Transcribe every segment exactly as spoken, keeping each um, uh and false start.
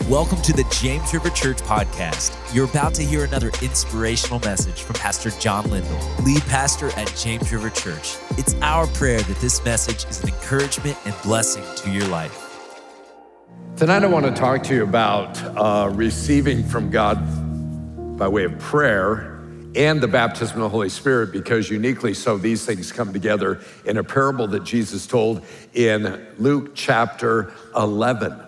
Welcome to the James River Church podcast. You're about to hear another inspirational message from Pastor John Lindell, lead pastor at James River Church. It's our prayer that this message is an encouragement and blessing to your life. Tonight I want to talk to you about uh, receiving from God by way of prayer and the baptism of the Holy Spirit, because uniquely so these things come together in a parable that Jesus told in Luke chapter eleven.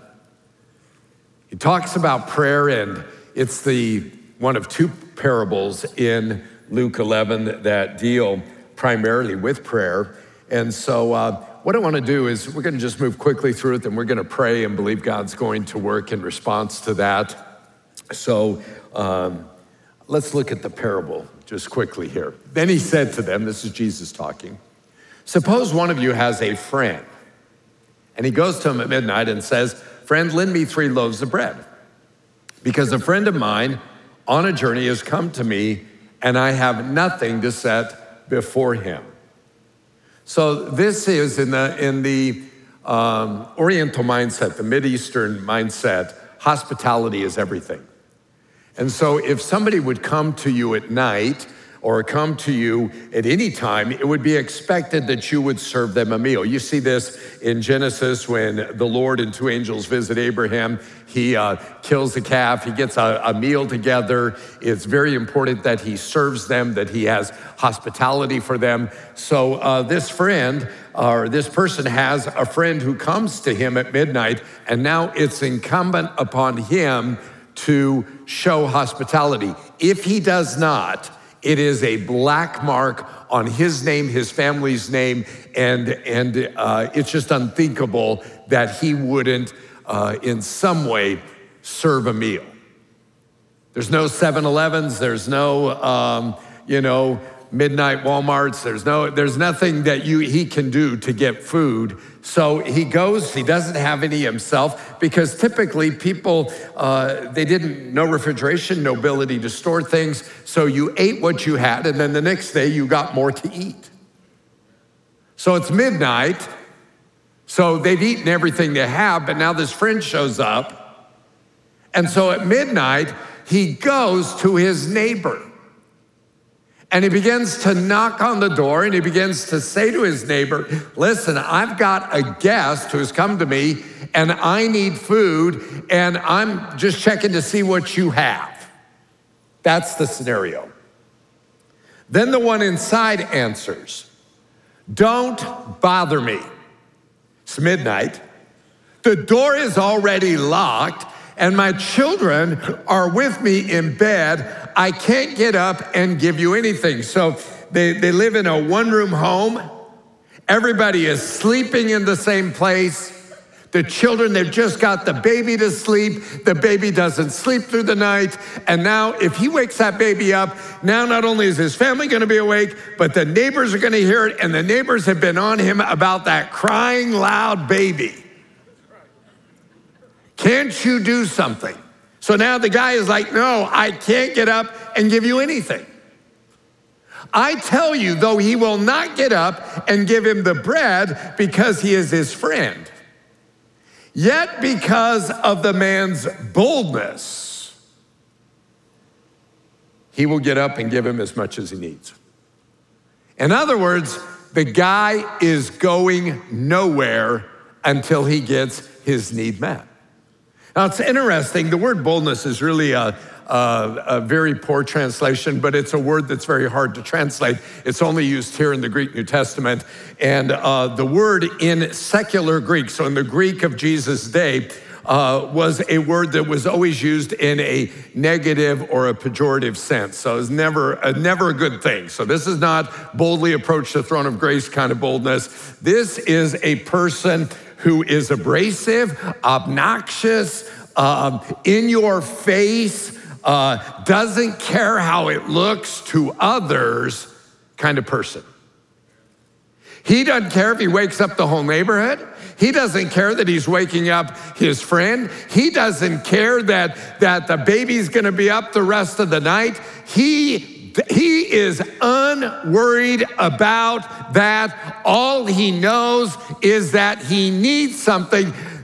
He talks about prayer, and it's the one of two parables in Luke eleven that deal primarily with prayer. And so uh, what I want to do is we're going to just move quickly through it, and we're going to pray and believe God's going to work in response to that. So um, let's look at the parable just quickly here. Then he said to them, this is Jesus talking, "Suppose one of you has a friend, and he goes to him at midnight and says, 'Friend, lend me three loaves of bread, because a friend of mine on a journey has come to me, and I have nothing to set before him.'" So this is in the in the um, Oriental mindset, the Mideastern mindset, hospitality is everything. And so if somebody would come to you at night or come to you at any time, it would be expected that you would serve them a meal. You see this in Genesis when the Lord and two angels visit Abraham. He uh, kills the calf, he gets a, a meal together. It's very important that he serves them, that he has hospitality for them. So uh, this friend, or this person has a friend who comes to him at midnight, and now it's incumbent upon him to show hospitality. If he does not, it is a black mark on his name, his family's name, and, and uh, it's just unthinkable that he wouldn't uh, in some way serve a meal. There's no seven elevens, there's no, um, you know, midnight Walmarts, there's no, there's nothing that you he can do to get food. So he goes, he doesn't have any himself, because typically people, uh, they didn't, no refrigeration, no ability to store things. So you ate what you had, and then the next day you got more to eat. So it's midnight, so they've eaten everything they have, but now this friend shows up. And so at midnight, he goes to his neighbor. And he begins to knock on the door, and he begins to say to his neighbor, "Listen, I've got a guest who's come to me, and I need food, and I'm just checking to see what you have." That's the scenario. Then the one inside answers, "Don't bother me. It's midnight. The door is already locked, and my children are with me in bed. I can't get up and give you anything." So they, they live in a one-room home. Everybody is sleeping in the same place. The children, they've just got the baby to sleep. The baby doesn't sleep through the night. And now if he wakes that baby up, now not only is his family gonna be awake, but the neighbors are gonna hear it, and the neighbors have been on him about that crying loud baby. Can't you do something? So now the guy is like, "No, I can't get up and give you anything. I tell you, though he will not get up and give him the bread because he is his friend, yet because of the man's boldness, he will get up and give him as much as he needs." In other words, the guy is going nowhere until he gets his need met. Now, it's interesting. The word boldness is really a, a, a very poor translation, but it's a word that's very hard to translate. It's only used here in the Greek New Testament. And uh, the word in secular Greek, so in the Greek of Jesus' day, uh, was a word that was always used in a negative or a pejorative sense. So it was never, uh, never a good thing. So this is not boldly approach the throne of grace kind of boldness. This is a person who is abrasive, obnoxious, um, in your face, uh, doesn't care how it looks to others kind of person. He doesn't care if he wakes up the whole neighborhood. He doesn't care that he's waking up his friend. He doesn't care that, that the baby's gonna be up the rest of the night. He He is unworried about that. All he knows is that he needs something.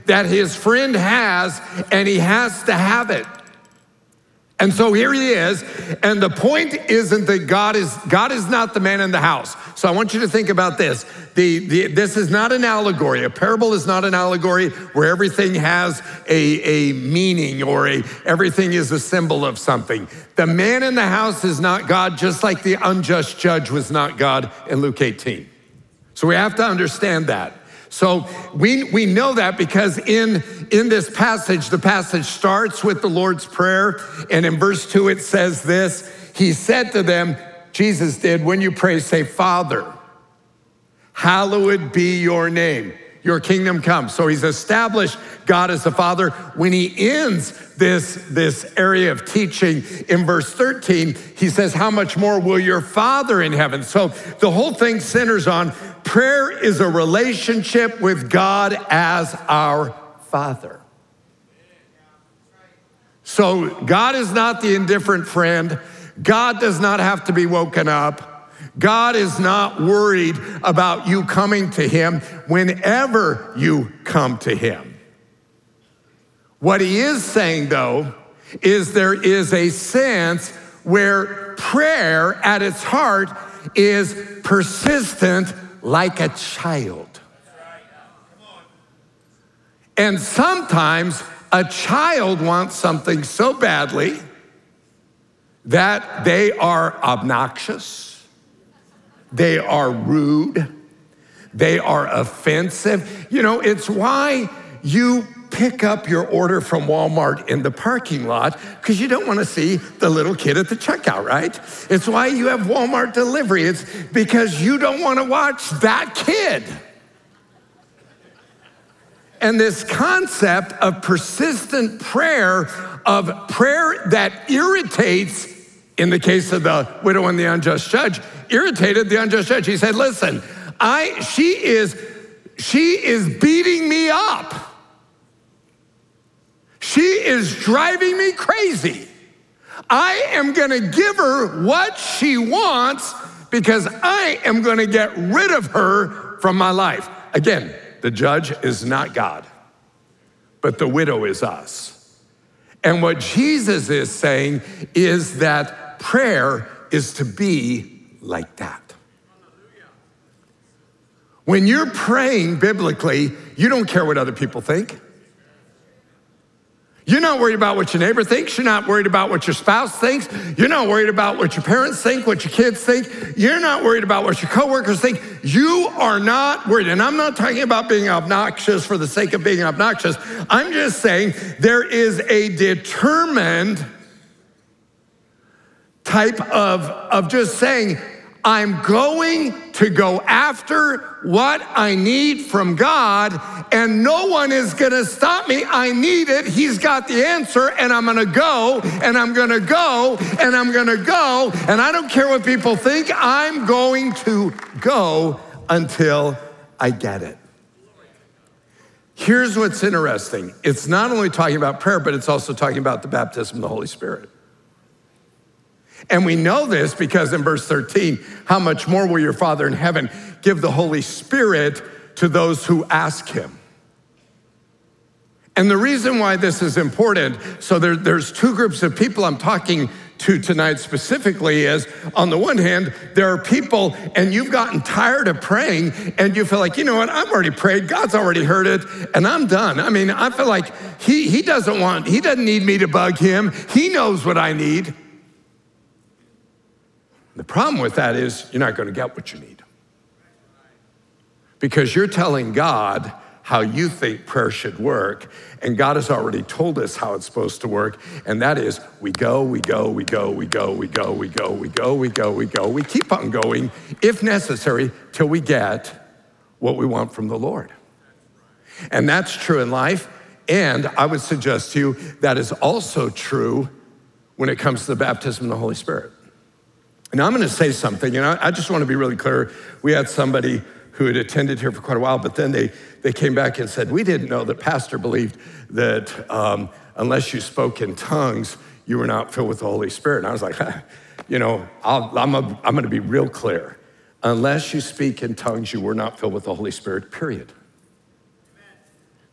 that his friend has, and he has to have it. And so here he is, and the point isn't that God is God is not the man in the house. So I want you to think about this. The, the, this is not an allegory. A parable is not an allegory where everything has a, a meaning or a everything is a symbol of something. The man in the house is not God, just like the unjust judge was not God in Luke eighteen. So we have to understand that. So we, we know that because in, in this passage, the passage starts with the Lord's Prayer. And in verse two, it says this, he said to them, Jesus did, when you pray, say, Father, hallowed be your name. Your kingdom come. So he's established God as the Father. When he ends this, this area of teaching in verse thirteen, he says, how much more will your Father in heaven? So the whole thing centers on prayer is a relationship with God as our Father. So God is not the indifferent friend. God does not have to be woken up. God is not worried about you coming to him whenever you come to him. What he is saying, though, is there is a sense where prayer at its heart is persistent like a child. And sometimes a child wants something so badly that they are obnoxious. They are rude. They are offensive. You know, it's why you pick up your order from Walmart in the parking lot, because you don't want to see the little kid at the checkout, right? It's why you have Walmart delivery. It's because you don't want to watch that kid. And this concept of persistent prayer, of prayer that irritates, in the case of the widow and the unjust judge, irritated the unjust judge. He said, listen, I she is she is beating me up. She is driving me crazy. I am going to give her what she wants because I am going to get rid of her from my life. Again, the judge is not God, but the widow is us. And what Jesus is saying is that prayer is to be like that. When you're praying biblically, you don't care what other people think. You're not worried about what your neighbor thinks. You're not worried about what your spouse thinks. You're not worried about what your parents think, what your kids think. You're not worried about what your coworkers think. You are not worried. And I'm not talking about being obnoxious for the sake of being obnoxious. I'm just saying there is a determined type of, of just saying, I'm going to go after what I need from God, and no one is gonna stop me. I need it. He's got the answer, and I'm gonna go, and I'm gonna go, and I'm gonna go, and I don't care what people think. I'm going to go until I get it. Here's what's interesting. It's not only talking about prayer, but it's also talking about the baptism of the Holy Spirit. And we know this because in verse thirteen, how much more will your Father in heaven give the Holy Spirit to those who ask him? And the reason why this is important, so there, there's two groups of people I'm talking to tonight specifically is, on the one hand, there are people and you've gotten tired of praying and you feel like, you know what, I've already prayed, God's already heard it, and I'm done. I mean, I feel like he, he doesn't want, he doesn't need me to bug him. He knows what I need. The problem with that is you're not going to get what you need. Because you're telling God how you think prayer should work, and God has already told us how it's supposed to work, and that is we go, we go, we go, we go, we go, we go, we go, we go, we go. We keep on going, if necessary, till we get what we want from the Lord. And that's true in life, and I would suggest to you that is also true when it comes to the baptism of the Holy Spirit. Now I'm gonna say something, and I, I just wanna be really clear. We had somebody who had attended here for quite a while, but then they, they came back and said, we didn't know that Pastor believed that um, unless you spoke in tongues, you were not filled with the Holy Spirit. And I was like, you know, I'll, I'm, a, I'm gonna be real clear. Unless you speak in tongues, you were not filled with the Holy Spirit, period.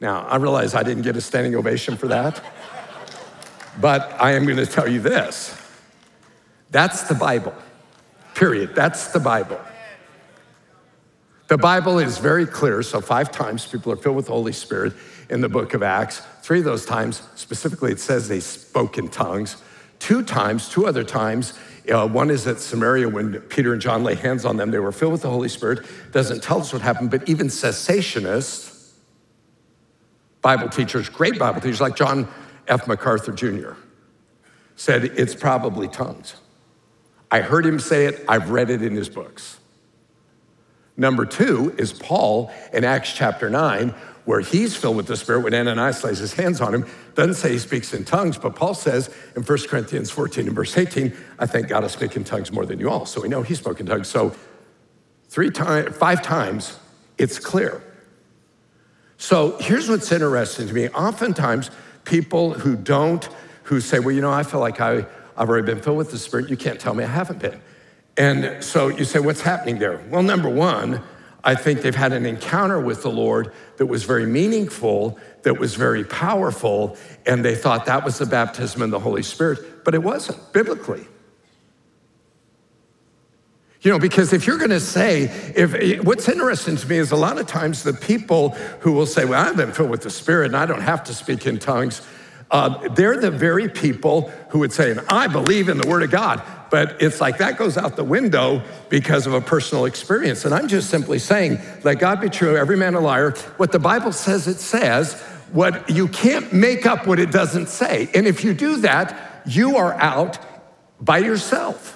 Now, I realize I didn't get a standing ovation for that, but I am going to tell you this. That's the Bible, period. That's the Bible. The Bible is very clear. So five times people are filled with the Holy Spirit in the book of Acts. Three of those times, specifically, it says they spoke in tongues. Two times, two other times, uh, one is at Samaria when Peter and John lay hands on them. They were filled with the Holy Spirit. Doesn't tell us what happened, but even cessationists, Bible teachers, great Bible teachers like John F. MacArthur Junior said it's probably tongues. I heard him say it. I've read it in his books. Number two is Paul in Acts chapter nine, where he's filled with the Spirit when Ananias lays his hands on him. Doesn't say he speaks in tongues, but Paul says in First Corinthians fourteen and verse eighteen, I thank God I speak in tongues more than you all. So we know he spoke in tongues. So three times, five times, it's clear. So here's what's interesting to me. Oftentimes, people who don't, who say, well, you know, I feel like I, I've already been filled with the Spirit. You can't tell me I haven't been. And so you say, what's happening there? Well, number one, I think they've had an encounter with the Lord that was very meaningful, that was very powerful, and they thought that was the baptism in the Holy Spirit, but it wasn't, biblically. You know, because if you're gonna say, if what's interesting to me is a lot of times the people who will say, well, I've been filled with the Spirit and I don't have to speak in tongues, uh, they're the very people who would say, and I believe in the Word of God, but it's like that goes out the window because of a personal experience. And I'm just simply saying, let God be true, every man a liar. What the Bible says, it says. What you can't make up what it doesn't say. And if you do that, you are out by yourself.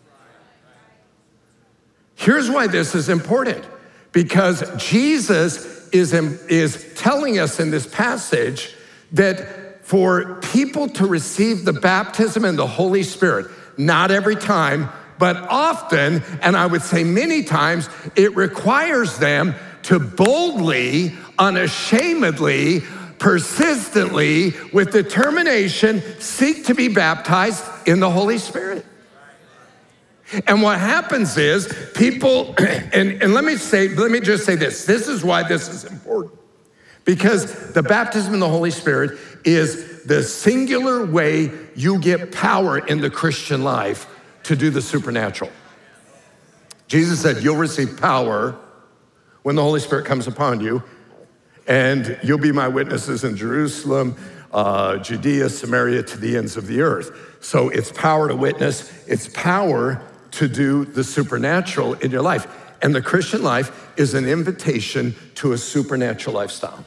Here's why this is important. Because Jesus is, is telling us in this passage that for people to receive the baptism in the Holy Spirit, not every time, but often, and I would say many times, it requires them to boldly, unashamedly, persistently, with determination, seek to be baptized in the Holy Spirit. And what happens is people, and, and let me say, let me just say this, this is why this is important. Because the baptism in the Holy Spirit is the singular way you get power in the Christian life to do the supernatural. Jesus said, you'll receive power when the Holy Spirit comes upon you, and you'll be my witnesses in Jerusalem, uh, Judea, Samaria, to the ends of the earth. So it's power to witness, it's power to do the supernatural in your life. And the Christian life is an invitation to a supernatural lifestyle.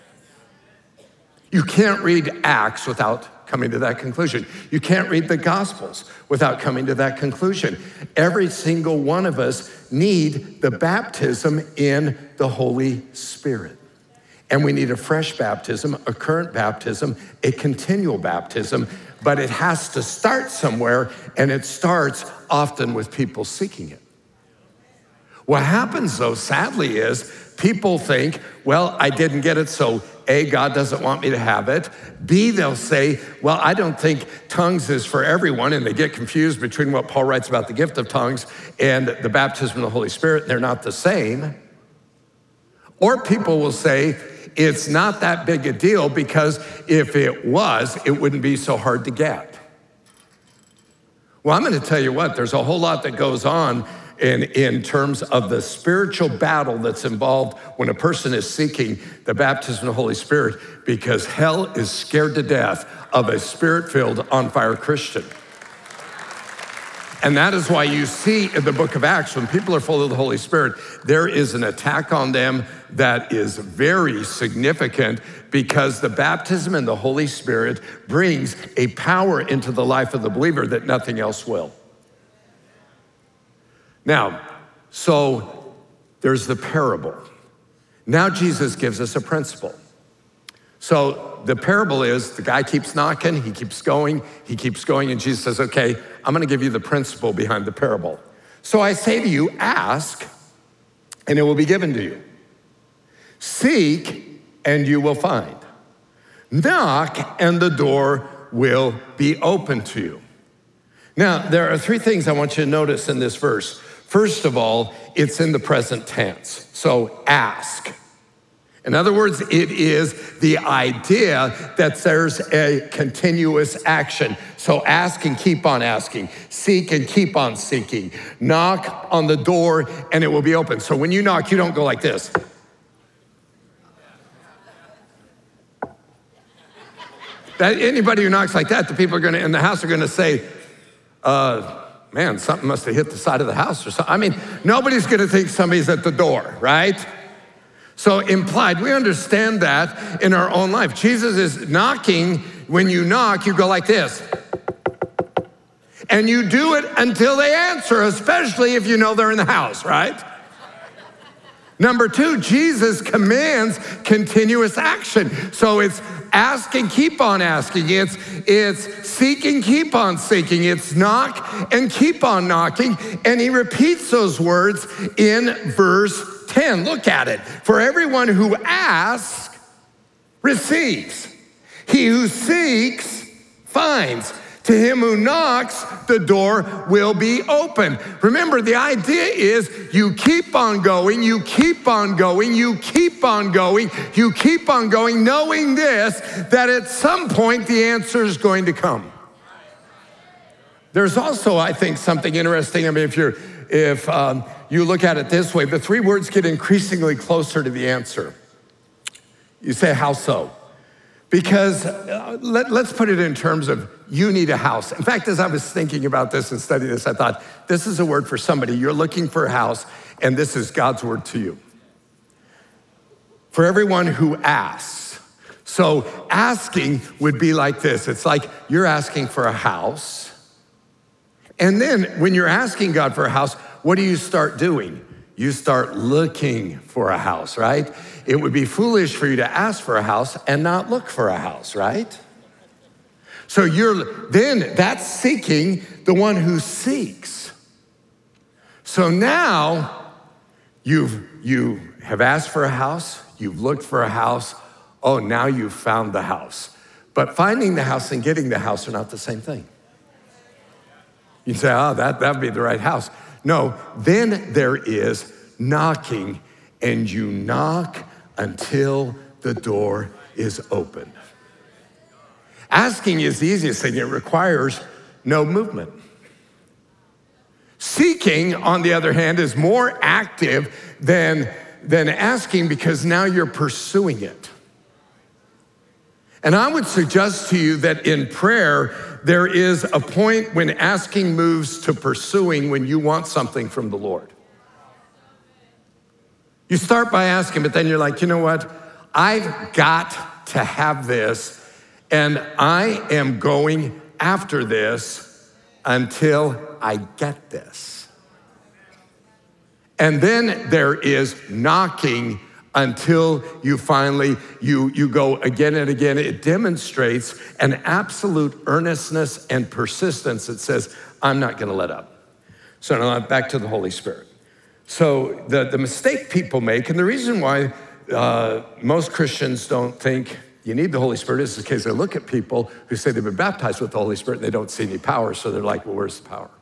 You can't read Acts without coming to that conclusion. You can't read the Gospels without coming to that conclusion. Every single one of us need the baptism in the Holy Spirit. And we need a fresh baptism, a current baptism, a continual baptism, but it has to start somewhere, and it starts often with people seeking it. What happens, though, sadly, is people think, well, I didn't get it, so A, God doesn't want me to have it. B, they'll say, well, I don't think tongues is for everyone, and they get confused between what Paul writes about the gift of tongues and the baptism of the Holy Spirit, and they're not the same. Or people will say, it's not that big a deal because if it was, it wouldn't be so hard to get. Well, I'm gonna tell you what, there's a whole lot that goes on In, in terms of the spiritual battle that's involved when a person is seeking the baptism of the Holy Spirit, because hell is scared to death of a spirit-filled, on-fire Christian. And that is why you see in the book of Acts, when people are full of the Holy Spirit, there is an attack on them that is very significant, because the baptism in the Holy Spirit brings a power into the life of the believer that nothing else will. Now, so there's the parable. Now Jesus gives us a principle. So the parable is the guy keeps knocking, he keeps going, he keeps going, and Jesus says, okay, I'm gonna give you the principle behind the parable. So I say to you, ask, and it will be given to you. Seek, and you will find. Knock, and the door will be open to you. Now, there are three things I want you to notice in this verse. First of all, it's in the present tense. So ask. In other words, it is the idea that there's a continuous action. So ask and keep on asking. Seek and keep on seeking. Knock on the door and it will be open. So when you knock, you don't go like this. That, anybody who knocks like that, the people are gonna, in the house are gonna say, uh, man, something must have hit the side of the house or something. I mean, nobody's gonna think somebody's at the door, right? So implied, we understand that in our own life. Jesus is knocking. When you knock, you go like this. And you do it until they answer, especially if you know they're in the house, right? Number two, Jesus commands continuous action. So it's ask and keep on asking. It's, it's seek and keep on seeking. It's knock and keep on knocking. And he repeats those words in verse ten. Look at it. For everyone who asks, receives. He who seeks, finds. To him who knocks, the door will be open. Remember, the idea is you keep on going, you keep on going, you keep on going, you keep on going, knowing this, that at some point the answer is going to come. There's also, I think, something interesting. I mean, if you're, if um, you look at it this way, the three words get increasingly closer to the answer. You say, how so? Because uh, let, let's put it in terms of you need a house. In fact, as I was thinking about this and studying this, I thought, this is a word for somebody. You're looking for a house, and this is God's word to you. For everyone who asks. So asking would be like this. It's like you're asking for a house. And then when you're asking God for a house, what do you start doing? You start looking for a house, right? It would be foolish for you to ask for a house and not look for a house, right? So you're, then that's seeking the one who seeks. So now you've, you have asked for a house, you've looked for a house, oh, now you've found the house. But finding the house and getting the house are not the same thing. You say, oh, that, that'd be the right house. No, then there is knocking, and you knock until the door is open. Asking is the easiest thing. It requires no movement. Seeking, on the other hand, is more active than, than asking because now you're pursuing it. And I would suggest to you that in prayer, there is a point when asking moves to pursuing when you want something from the Lord. You start by asking, but then you're like, you know what? I've got to have this, and I am going after this until I get this. And then there is knocking until you finally, you, you go again and again. It demonstrates an absolute earnestness and persistence that says, I'm not gonna let up. So now back to the Holy Spirit. So the, the mistake people make, and the reason why uh, most Christians don't think you need the Holy Spirit is because they look at people who say they've been baptized with the Holy Spirit and they don't see any power, so they're like, well, where's the power?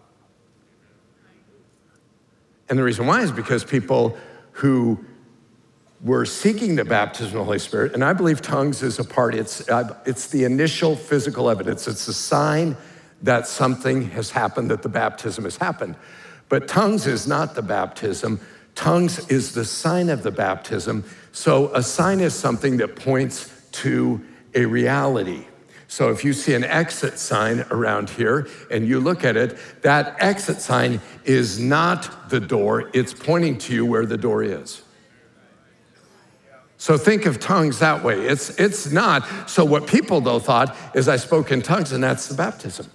And the reason why is because people who were seeking the baptism of the Holy Spirit, and I believe tongues is a part, it's, uh, it's the initial physical evidence. It's a sign that something has happened, that the baptism has happened. But tongues is not the baptism. Tongues is the sign of the baptism. So a sign is something that points to a reality. So if you see an exit sign around here and you look at it, that exit sign is not the door. It's pointing to you where the door is. So think of tongues that way. It's, it's not. So what people though thought is I spoke in tongues and that's the baptism.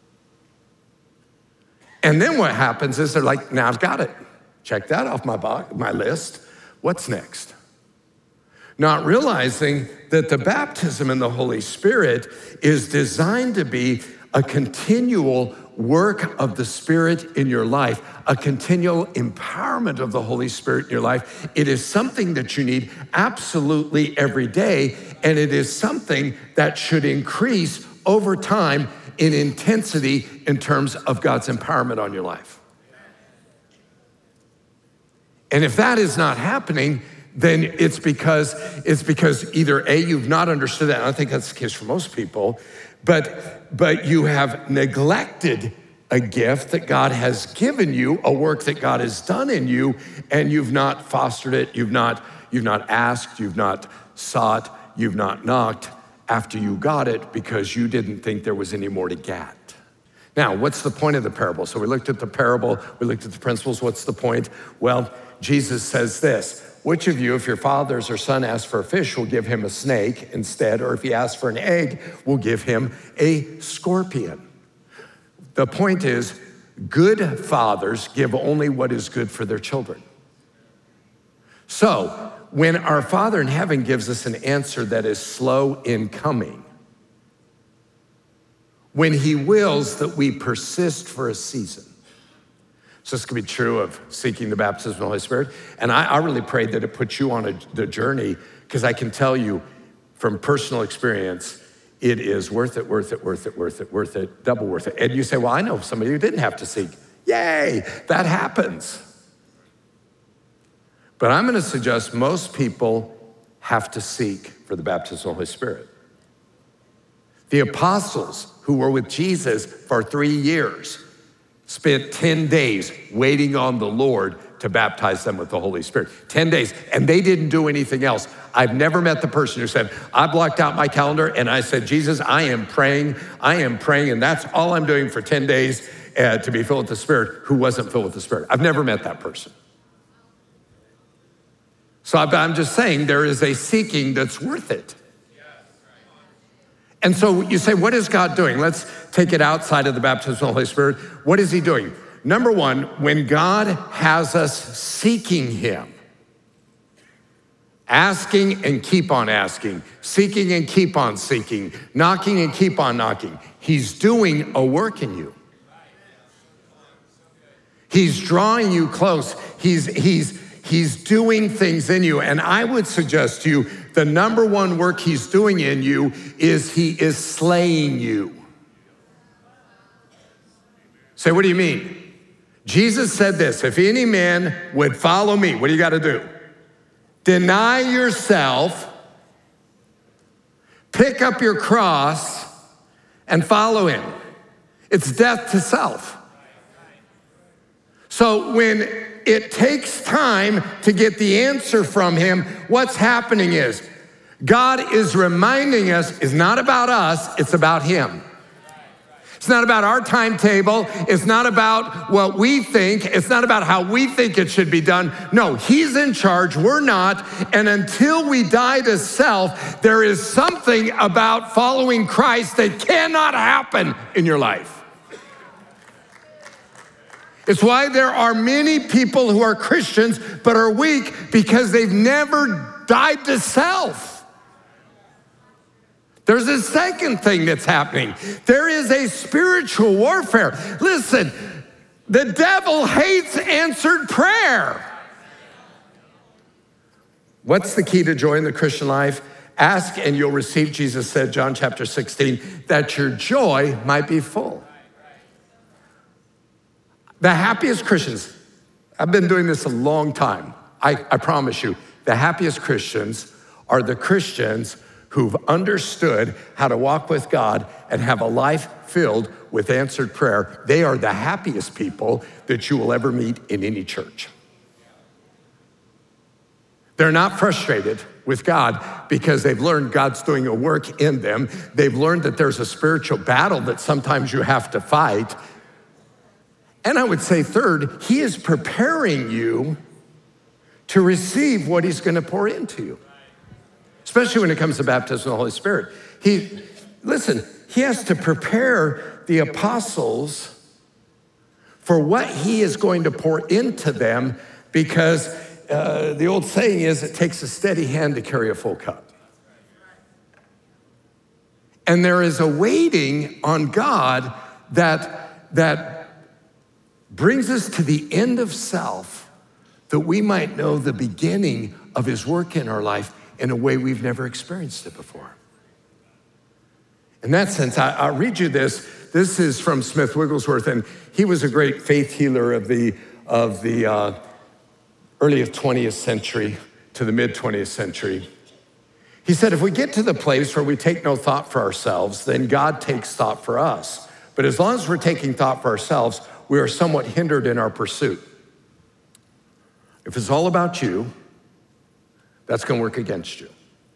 And then what happens is they're like, now I've got it. Check that off my, box, my list. What's next? Not realizing that the baptism in the Holy Spirit is designed to be a continual work of the Spirit in your life, a continual empowerment of the Holy Spirit in your life. It is something that you need absolutely every day, and it is something that should increase over time in intensity in terms of God's empowerment on your life. And if that is not happening, then it's because it's because either A, you've not understood that, and I think that's the case for most people, but but you have neglected a gift that God has given you, a work that God has done in you, and you've not fostered it, you've not, you've not asked, you've not sought, you've not knocked after you got it because you didn't think there was any more to get. Now, what's the point of the parable? So we looked at the parable, we looked at the principles. What's the point? Well, Jesus says this: which of you, if your father or son asks for a fish, will give him a snake instead? Or if he asks for an egg, will give him a scorpion? The point is, good fathers give only what is good for their children. So when our Father in heaven gives us an answer that is slow in coming, when he wills that we persist for a season. So this could be true of seeking the baptism of the Holy Spirit. And I, I really prayed that it puts you on a, the journey, because I can tell you from personal experience, it is worth it, worth it, worth it, worth it, worth it, double worth it. And you say, well, I know somebody who didn't have to seek. Yay, that happens. But I'm gonna suggest most people have to seek for the baptism of the Holy Spirit. The apostles who were with Jesus for three years spent ten days waiting on the Lord to baptize them with the Holy Spirit. ten days, and they didn't do anything else. I've never met the person who said, I blocked out my calendar and I said, Jesus, I am praying, I am praying, and that's all I'm doing for ten days uh, to be filled with the Spirit, who wasn't filled with the Spirit. I've never met that person. So I'm just saying there is a seeking that's worth it. And so you say, what is God doing? Let's take it outside of the baptism of the Holy Spirit. What is he doing? Number one, when God has us seeking him, asking and keep on asking, seeking and keep on seeking, knocking and keep on knocking, he's doing a work in you. He's drawing you close. He's, he's, he's doing things in you. And I would suggest to you, the number one work he's doing in you is he is slaying you. Say, what do you mean? Jesus said this: if any man would follow me, what do you got to do? Deny yourself, pick up your cross, and follow him. It's death to self. So when it takes time to get the answer from him, what's happening is God is reminding us it's not about us, it's about him. It's not about our timetable. It's not about what we think. It's not about how we think it should be done. No, he's in charge, we're not. And until we die to self, there is something about following Christ that cannot happen in your life. It's why there are many people who are Christians but are weak, because they've never died to self. There's a second thing that's happening. There is a spiritual warfare. Listen, the devil hates answered prayer. What's the key to joy in the Christian life? Ask and you'll receive, Jesus said, John chapter sixteen, that your joy might be full. The happiest Christians, I've been doing this a long time. I, I promise you, the happiest Christians are the Christians who've understood how to walk with God and have a life filled with answered prayer. They are the happiest people that you will ever meet in any church. They're not frustrated with God because they've learned God's doing a work in them. They've learned that there's a spiritual battle that sometimes you have to fight. And I would say third, he is preparing you to receive what he's gonna pour into you. Especially when it comes to baptism of the Holy Spirit. He, listen, he has to prepare the apostles for what he is going to pour into them, because uh, the old saying is, it takes a steady hand to carry a full cup. And there is a waiting on God that, that brings us to the end of self, that we might know the beginning of his work in our life in a way we've never experienced it before. In that sense, I, I'll read you this. This is from Smith Wigglesworth, and he was a great faith healer of the, of the uh, early twentieth century. to the mid twentieth century. He said, if we get to the place where we take no thought for ourselves, then God takes thought for us. But as long as we're taking thought for ourselves, we are somewhat hindered in our pursuit. If it's all about you, that's gonna work against you.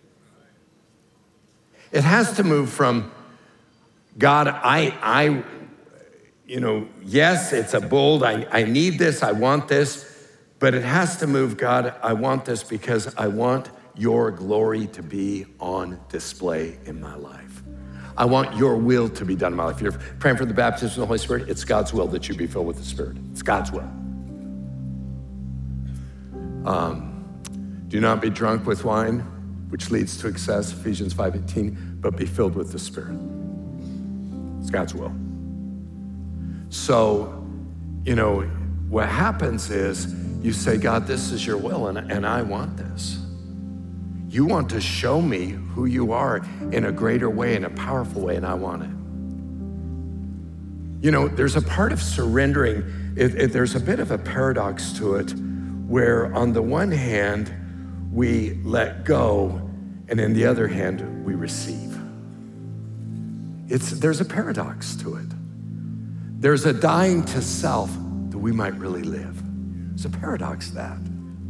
It has to move from, God, I, I, you know, yes, it's a bold, I, I need this, I want this, but it has to move, God, I want this because I want your glory to be on display in my life. I want your will to be done in my life. If you're praying for the baptism of the Holy Spirit, it's God's will that you be filled with the Spirit. It's God's will. Um, do not be drunk with wine, which leads to excess, Ephesians five eighteen, but be filled with the Spirit. It's God's will. So, you know, what happens is you say, God, this is your will, and, and I want this. You want to show me who you are in a greater way, in a powerful way, and I want it. You know, there's a part of surrendering, it, it, there's a bit of a paradox to it, where on the one hand, we let go, and in the other hand, we receive. It's, there's a paradox to it. There's a dying to self that we might really live. There's a paradox to that.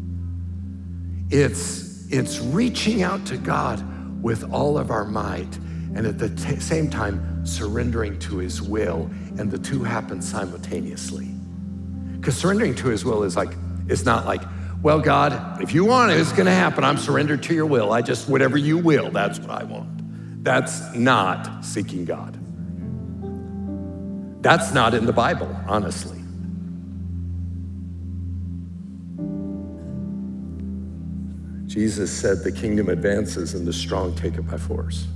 It's, it's reaching out to God with all of our might, and at the t- same time, surrendering to his will, and the two happen simultaneously. Because surrendering to his will is like, it's not like, well, God, if you want it, it's gonna happen. I'm surrendered to your will. I just, whatever you will, that's what I want. That's not seeking God. That's not in the Bible, honestly. Jesus said the kingdom advances and the strong take it by force.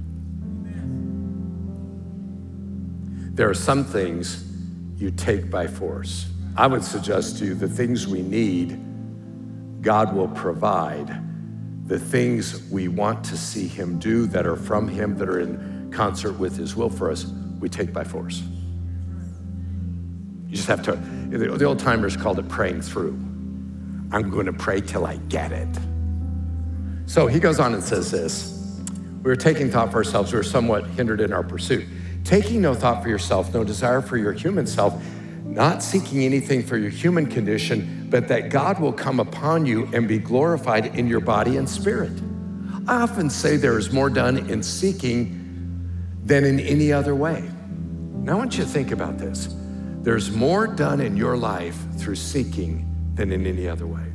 There are some things you take by force. I would suggest to you the things we need, God will provide. The things we want to see him do that are from him, that are in concert with his will for us, we take by force. You just have to, the old timers called it praying through. I'm gonna pray till I get it. So he goes on and says this, we were taking thought for ourselves, we were somewhat hindered in our pursuit. Taking no thought for yourself, no desire for your human self, not seeking anything for your human condition, but that God will come upon you and be glorified in your body and spirit. I often say there is more done in seeking than in any other way. Now I want you to think about this. There's more done in your life through seeking than in any other way.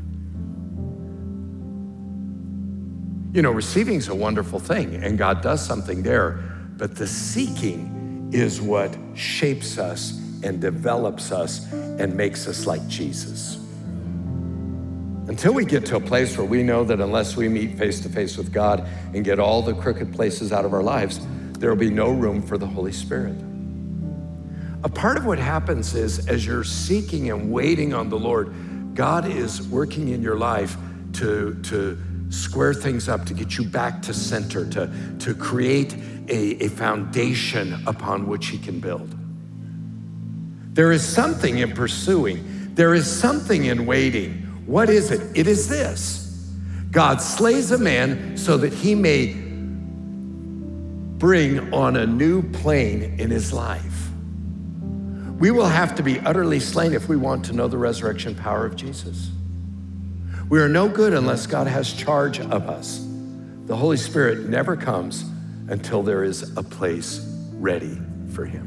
You know, receiving is a wonderful thing, and God does something there, but the seeking is what shapes us and develops us and makes us like Jesus. Until we get to a place where we know that unless we meet face to face with God and get all the crooked places out of our lives, there will be no room for the Holy Spirit. A part of what happens is as you're seeking and waiting on the Lord, God is working in your life to, to square things up, to get you back to center, to, to create a, a foundation upon which he can build. There is something in pursuing. There is something in waiting. What is it? It is this. God slays a man so that he may bring on a new plane in his life. We will have to be utterly slain if we want to know the resurrection power of Jesus. We are no good unless God has charge of us. The Holy Spirit never comes until there is a place ready for him.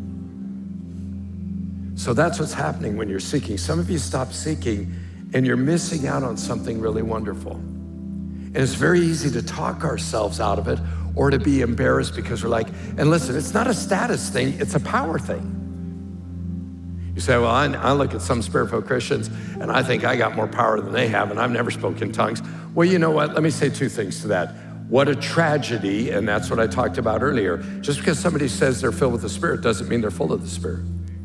So that's what's happening when you're seeking. Some of you stop seeking and you're missing out on something really wonderful. And it's very easy to talk ourselves out of it or to be embarrassed because we're like, and listen, it's not a status thing, it's a power thing. You say, well, I, I look at some Spirit-filled Christians and I think I got more power than they have and I've never spoken in tongues. Well, you know what? Let me say two things to that. What a tragedy, and that's what I talked about earlier. Just because somebody says they're filled with the Spirit doesn't mean they're full of the Spirit.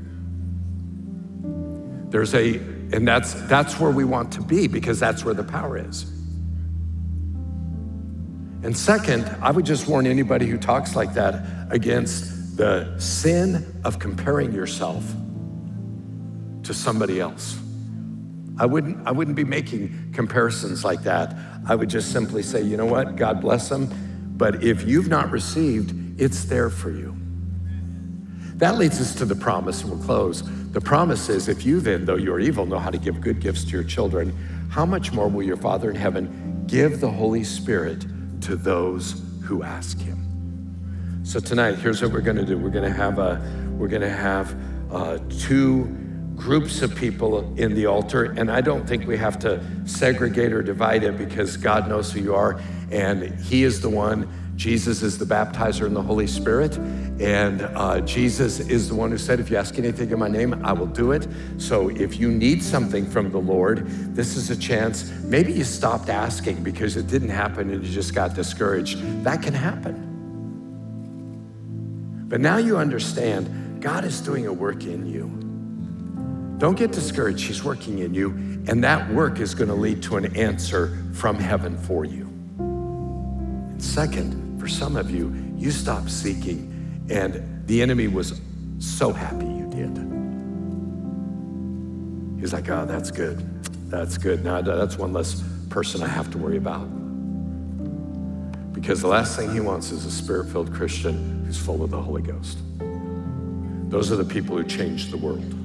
There's a, and that's that's where we want to be because that's where the power is. And second, I would just warn anybody who talks like that against the sin of comparing yourself to somebody else. I wouldn't, I wouldn't be making comparisons like that. I would just simply say, you know what, God bless them, but if you've not received, it's there for you. That leads us to the promise, and we'll close. The promise is, if you then, though you are evil, know how to give good gifts to your children, how much more will your Father in heaven give the Holy Spirit to those who ask him? So tonight, here's what we're gonna do. We're gonna have, a, we're gonna have uh, two groups of people in the altar, and I don't think we have to segregate or divide it because God knows who you are, and he is the one. Jesus is the baptizer in the Holy Spirit, and uh, Jesus is the one who said, if you ask anything in my name, I will do it. So if you need something from the Lord, this is a chance. Maybe you stopped asking because it didn't happen and you just got discouraged. That can happen. But now you understand God is doing a work in you. Don't get discouraged, he's working in you, and that work is gonna lead to an answer from heaven for you. And second, for some of you, you stopped seeking and the enemy was so happy you did. He's like, oh, that's good, that's good. Now that's one less person I have to worry about. Because the last thing he wants is a spirit-filled Christian who's full of the Holy Ghost. Those are the people who change the world.